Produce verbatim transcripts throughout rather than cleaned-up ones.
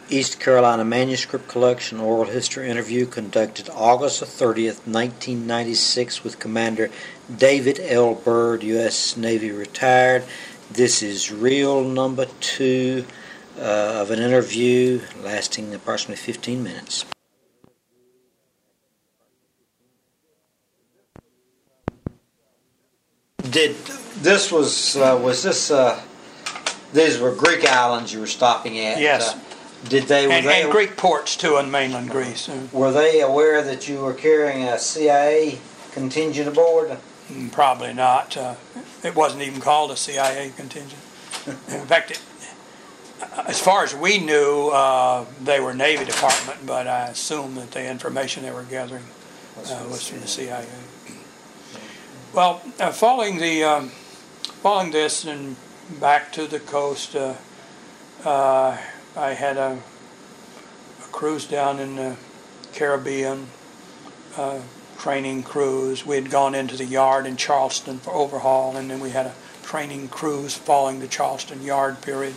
East Carolina Manuscript Collection Oral History Interview conducted August thirtieth, nineteen ninety-six with Commander David L. Byrd, U S Navy retired. This is reel number two uh, of an interview lasting approximately fifteen minutes. Did this was uh, was this uh, these were Greek islands you were stopping at? Yes. Uh, did they, were and, they and Greek ports too in mainland Greece. Were they aware that you were carrying a C I A contingent aboard? Probably not. Uh, it wasn't even called a C I A contingent. In fact, it, as far as we knew, uh, they were Navy Department, but I assume that the information they were gathering uh, was from the C I A. Well, uh, following the um, following this and back to the coast, uh, uh, I had a, a cruise down in the Caribbean, uh, training cruise. We had gone into the yard in Charleston for overhaul, and then we had a training cruise following the Charleston yard period,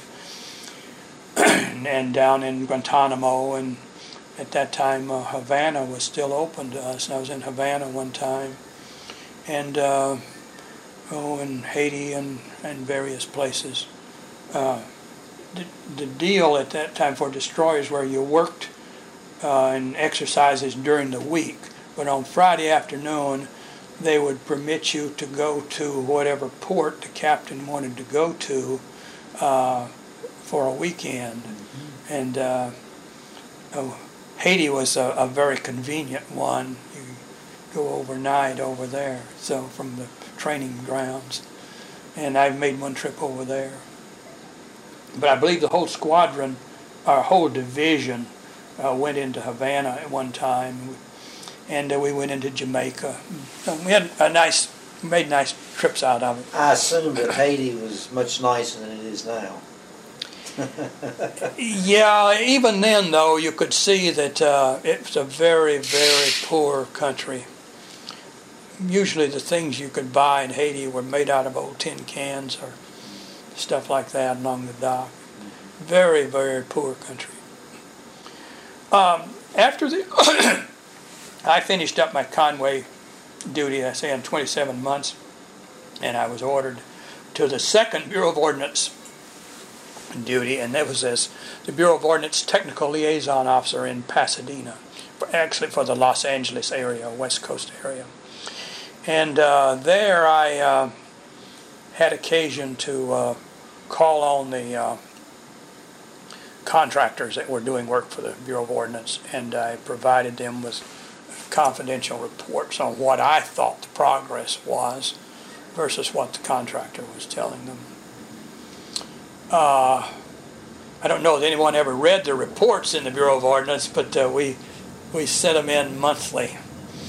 and down in Guantanamo. And at that time, uh, Havana was still open to us, and I was in Havana one time. And uh, oh, in Haiti and, and various places. Uh, the, the deal at that time for destroyers where you worked uh, in exercises during the week, but on Friday afternoon they would permit you to go to whatever port the captain wanted to go to uh, for a weekend. Mm-hmm. And uh, oh, Haiti was a, a very convenient one. You go overnight over there, so from the training grounds, and I've made one trip over there. But I believe the whole squadron, our whole division, uh, went into Havana at one time, and uh, we went into Jamaica. So we had a nice, made nice trips out of it. I assume that Haiti was much nicer than it is now. Yeah, even then, though, you could see that uh, it's a very, very poor country. Usually the things you could buy in Haiti were made out of old tin cans or stuff like that along the dock. Very, very poor country. Um, after the I finished up my Conway duty, I say in twenty-seven months, and I was ordered to the second Bureau of Ordnance duty, and that was as the Bureau of Ordnance Technical Liaison Officer in Pasadena, actually for the Los Angeles area, West Coast area. And uh, there I uh, had occasion to uh, call on the uh, contractors that were doing work for the Bureau of Ordnance, and I provided them with confidential reports on what I thought the progress was versus what the contractor was telling them. Uh, I don't know if anyone ever read the reports in the Bureau of Ordnance, but uh, we we sent them in monthly.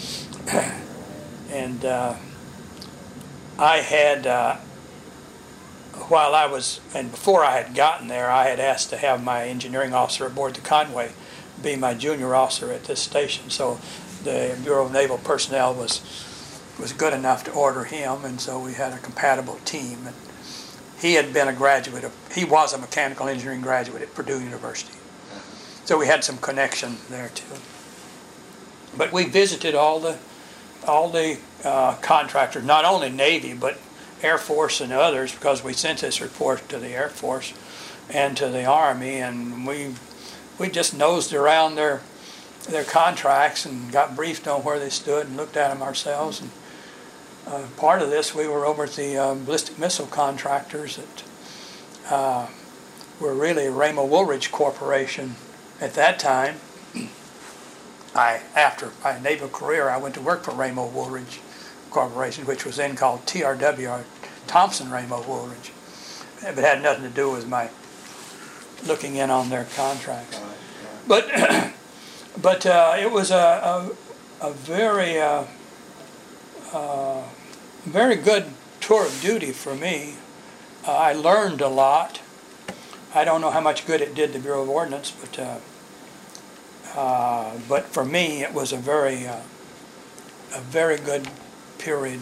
And uh, I had, uh, while I was, and before I had gotten there, I had asked to have my engineering officer aboard the Conway be my junior officer at this station. So the Bureau of Naval Personnel was was good enough to order him, and so we had a compatible team. And he had been a graduate of, he was a mechanical engineering graduate at Purdue University. So we had some connection there too. But we visited all the all the uh, contractors, not only Navy, but Air Force and others, because we sent this report to the Air Force and to the Army, and we we just nosed around their their contracts and got briefed on where they stood and looked at them ourselves. And uh, part of this, we were over at the uh, ballistic missile contractors that uh, were really Ramo Woolridge Corporation at that time. I, after my naval career, I went to work for Ramo Woolridge Corporation, which was then called T R W, or Thompson Ramo Woolridge. It had nothing to do with my looking in on their contracts. But but uh, it was a a, a very uh, uh, very good tour of duty for me. Uh, I learned a lot. I don't know how much good it did the Bureau of Ordnance, but. Uh, Uh, but for me, it was a very, uh, a very good period.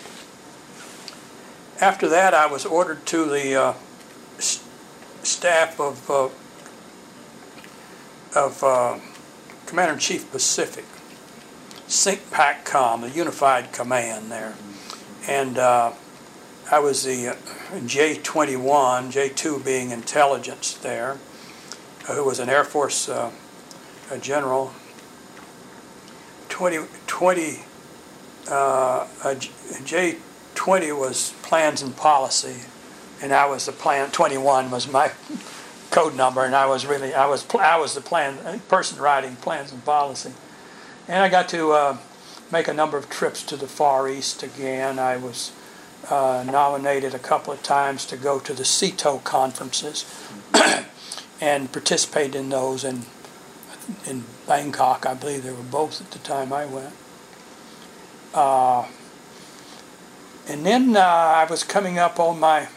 After that, I was ordered to the uh, st- staff of uh, of uh, Commander-in-Chief Pacific, SINC-PACCOM, the Unified Command there. And uh, I was the uh, J twenty-one, J two being intelligence there, uh, who was an Air Force uh, a general. twenty, twenty, uh, J twenty was plans and policy, and I was the plan. twenty-one was my code number, and I was really I was I was the plan person writing plans and policy. And I got to uh, make a number of trips to the Far East again. I was uh, nominated a couple of times to go to the C I T O conferences and participate in those in in Bangkok. I believe they were both at the time I went. Uh, and then uh, I was coming up on my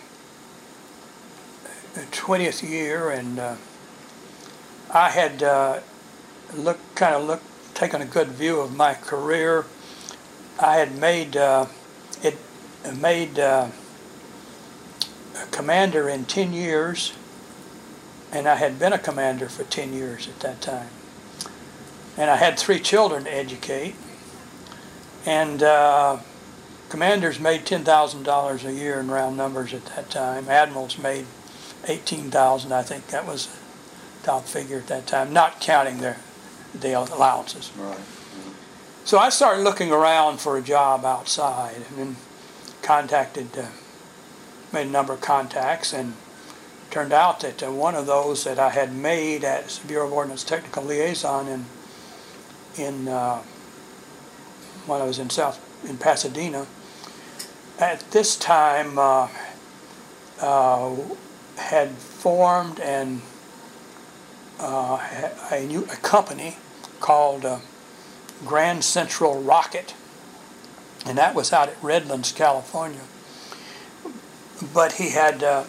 twentieth year, and uh, I had uh, looked kind of looked taken a good view of my career. I had made uh, it made uh, a commander in ten years, and I had been a commander for ten years at that time. And I had three children to educate, and uh, commanders made ten thousand dollars a year in round numbers at that time. Admirals made eighteen thousand dollars, I think that was the top figure at that time, not counting their the allowances. Right. So I started looking around for a job outside, and then contacted, uh, made a number of contacts, and turned out that uh, one of those that I had made as Bureau of Ordnance Technical Liaison in in uh, when I was in South in Pasadena, at this time uh, uh, had formed and Uh, a, new, a company called uh, Grand Central Rocket, and that was out at Redlands, California. But he had uh,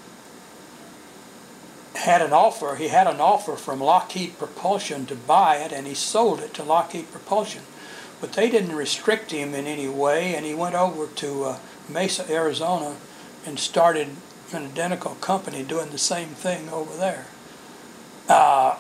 had an offer. He had an offer from Lockheed Propulsion to buy it, and he sold it to Lockheed Propulsion. But they didn't restrict him in any way, and he went over to uh, Mesa, Arizona, and started an identical company doing the same thing over there. Uh,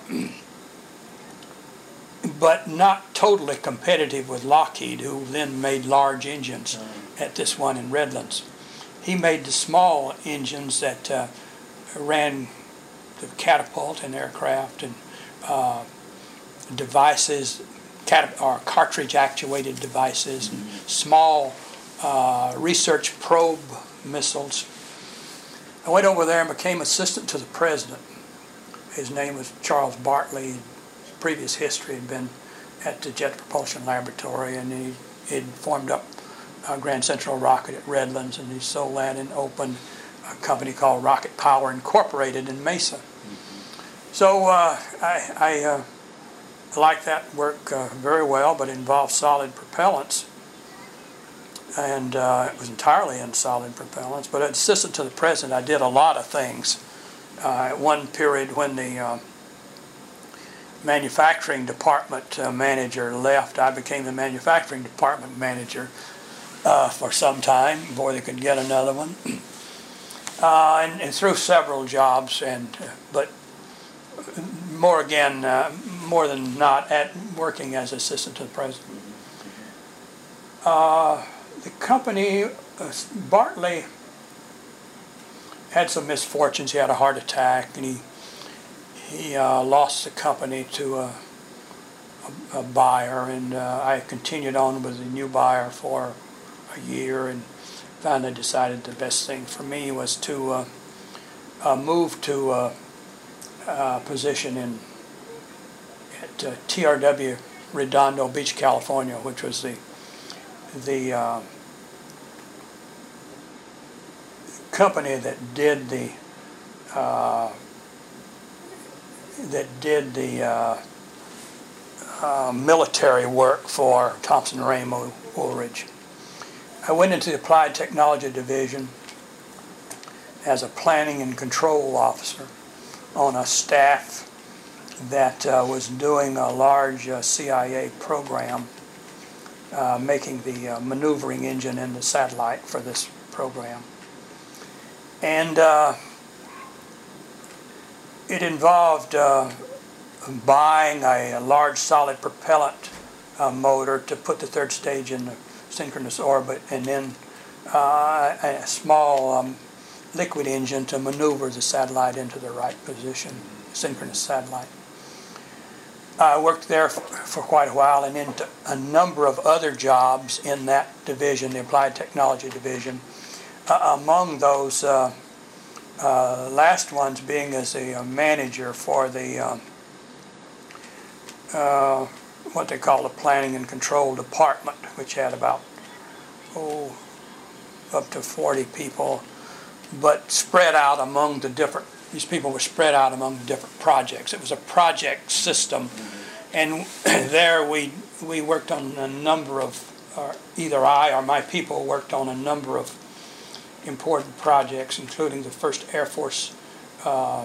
but not totally competitive with Lockheed, who then made large engines at this one in Redlands. He made the small engines that uh, ran the catapult and aircraft and uh, devices, cat- or cartridge-actuated devices, and small uh, research probe missiles. I went over there and became assistant to the president. His name was Charles Bartley. His previous history had been at the Jet Propulsion Laboratory, and he had formed up uh, Grand Central Rocket at Redlands, and he sold that and opened a company called Rocket Power Incorporated in Mesa. Mm-hmm. So uh, I, I uh, liked that work uh, very well, but it involved solid propellants, and uh, it was entirely in solid propellants. But as assistant to the president, I did a lot of things. Uh, at one period when the uh, manufacturing department uh, manager left, I became the manufacturing department manager uh, for some time before they could get another one. Uh, and, and through several jobs, and uh, but more again, uh, more than not, at working as assistant to the president. Uh, the company, uh, Bartley, had some misfortunes. He had a heart attack, and he he uh, lost the company to a, a, a buyer, and uh, I continued on with the new buyer for a year, and finally decided the best thing for me was to uh, uh, move to a, a position in at uh, T R W Redondo Beach, California, which was the the uh, company that did the uh, that did the uh, uh, military work for Thompson Ramo Woolridge. I went into the Applied Technology Division as a planning and control officer on a staff that uh, was doing a large uh, C I A program, uh, making the uh, maneuvering engine in the satellite for this program. And uh, it involved uh, buying a, a large solid propellant uh, motor to put the third stage in the synchronous orbit, and then uh, a small um, liquid engine to maneuver the satellite into the right position, synchronous satellite. I worked there for, for quite a while, and into a number of other jobs in that division, the Applied Technology Division. Uh, among those uh, uh, last ones being as a, a manager for the um, uh, what they call the Planning and Control Department, which had about oh up to forty people, but spread out among the different. These people were spread out among the different projects. It was a project system, and there we we worked on a number of, or either I or my people worked on a number of important projects, including the first Air Force uh,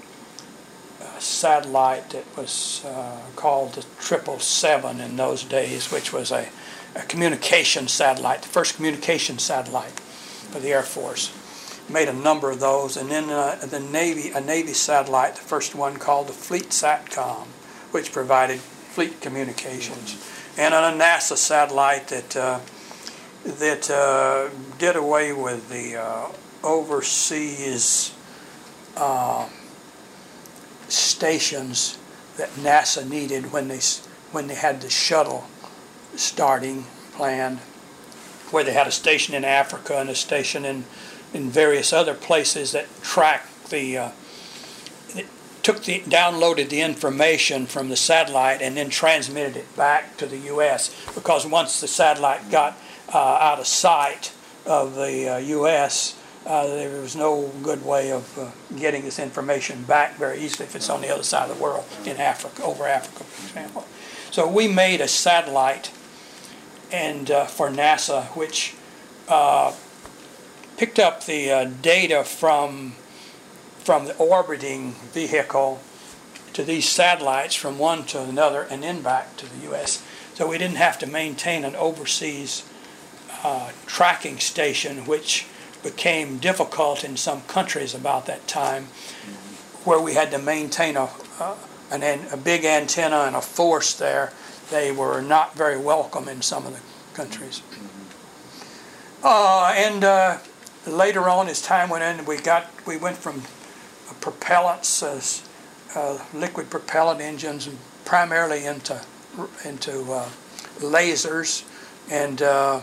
satellite that was uh, called the triple seven in those days, which was a, a communication satellite, the first communication satellite for the Air Force. Made a number of those, and then uh, the Navy, a Navy satellite, the first one called the Fleet Satcom, which provided fleet communications, and a NASA satellite that uh, that uh, did away with the uh, overseas uh, stations that NASA needed when they when they had the shuttle starting planned, where they had a station in Africa and a station in in various other places that tracked the, uh, it took the, downloaded the information from the satellite and then transmitted it back to the U S, because once the satellite got uh, out of sight of the uh, U S, uh, there was no good way of uh, getting this information back very easily if it's on the other side of the world, in Africa, over Africa, for example. So we made a satellite and uh, for NASA, which uh, picked up the uh, data from from the orbiting vehicle to these satellites from one to another and then back to the U S. So we didn't have to maintain an overseas uh, tracking station, which became difficult in some countries about that time, where we had to maintain a, uh, an, a big antenna and a force there. They were not very welcome in some of the countries. Uh, and uh, Later on, as time went on, we got we went from propellants, as uh, liquid propellant engines, and primarily into into uh, lasers. And uh,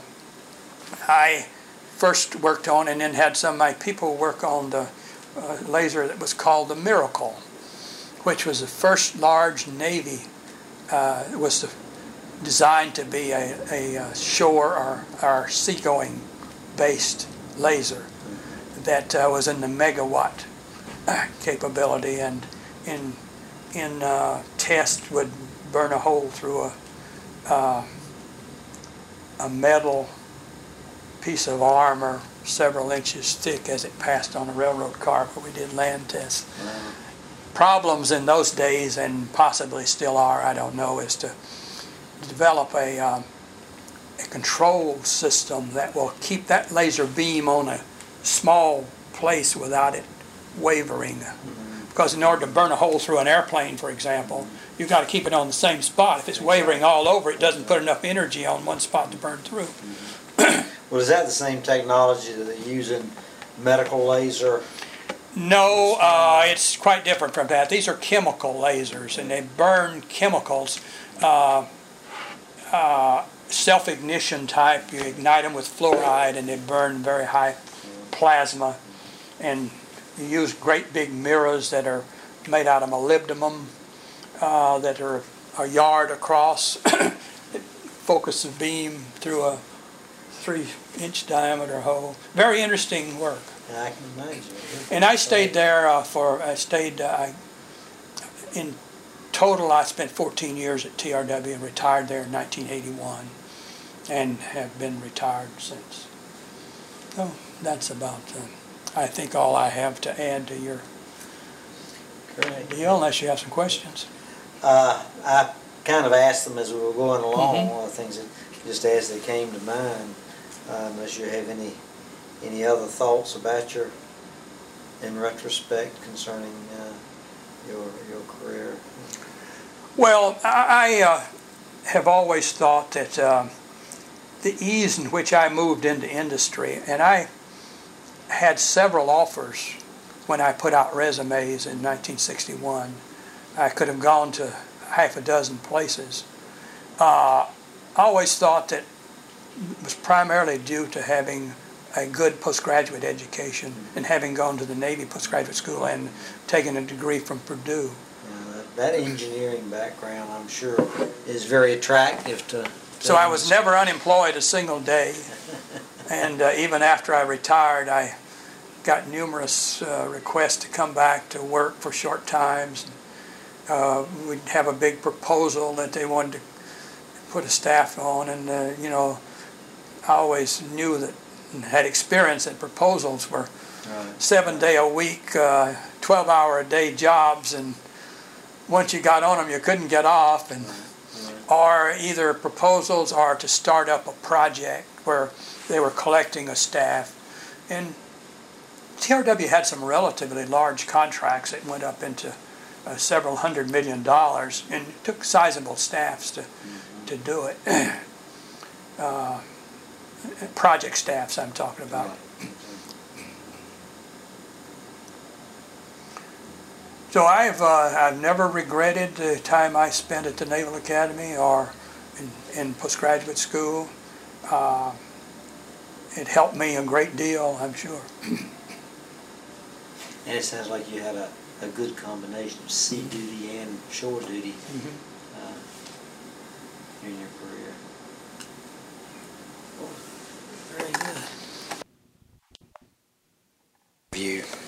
I first worked on, and then had some of my people work on the uh, laser that was called the Miracle, which was the first large Navy. Uh, it was the, designed to be a, a shore or, or seagoing based laser that uh, was in the megawatt uh, capability, and in in uh, test would burn a hole through a uh, a metal piece of armor several inches thick as it passed on a railroad car where we did land tests. Wow. Problems in those days, and possibly still are, I don't know, is to develop a um, a control system that will keep that laser beam on a small place without it wavering. Mm-hmm. Because in order to burn a hole through an airplane, for example, you've got to keep it on the same spot. If it's wavering all over, it doesn't put enough energy on one spot to burn through. Mm-hmm. Well, is that the same technology that they use in medical laser? No, uh, it's quite different from that. These are chemical lasers, and they burn chemicals. Uh, uh, self-ignition type. You ignite them with fluoride and they burn very high plasma, and you use great big mirrors that are made out of molybdenum uh, that are a yard across. It focuses the beam through a three inch diameter hole. Very interesting work. I can imagine. And I stayed there uh, for, I stayed, uh, I, in total I spent fourteen years at T R W and retired there in nineteen eighty-one and have been retired since. So that's about, uh, I think, all I have to add to your Great. deal, unless you have some questions. Uh, I kind of asked them as we were going along, Mm-hmm. one of the things that just as they came to mind, uh, unless you have any any other thoughts about your, in retrospect, concerning uh, your your career? Well, I, I uh, have always thought that uh, the ease in which I moved into industry, and I had several offers when I put out resumes in nineteen sixty-one. I could have gone to half a dozen places. Uh, I always thought that it was primarily due to having a good postgraduate education and having gone to the Navy postgraduate school and taken a degree from Purdue. Uh, that engineering background, I'm sure, is very attractive to. to so I was never unemployed a single day, and uh, even after I retired, I got numerous uh, requests to come back to work for short times. Uh, we'd have a big proposal that they wanted to put a staff on, and uh, you know, I always knew that and had experience that proposals were right. seven day a week, uh, twelve hour a day jobs, and once you got on them, you couldn't get off, and right. Right. or either proposals or to start up a project where they were collecting a staff. And T R W had some relatively large contracts that went up into uh, several hundred million dollars, and it took sizable staffs to mm-hmm. to do it. uh, project staffs I'm talking about. Right. So I've uh, I've never regretted the time I spent at the Naval Academy or in, in postgraduate school. Uh, it helped me a great deal, I'm sure. And it sounds like you had a, a good combination of sea duty and shore duty mm-hmm. uh, in your career. Very good. View.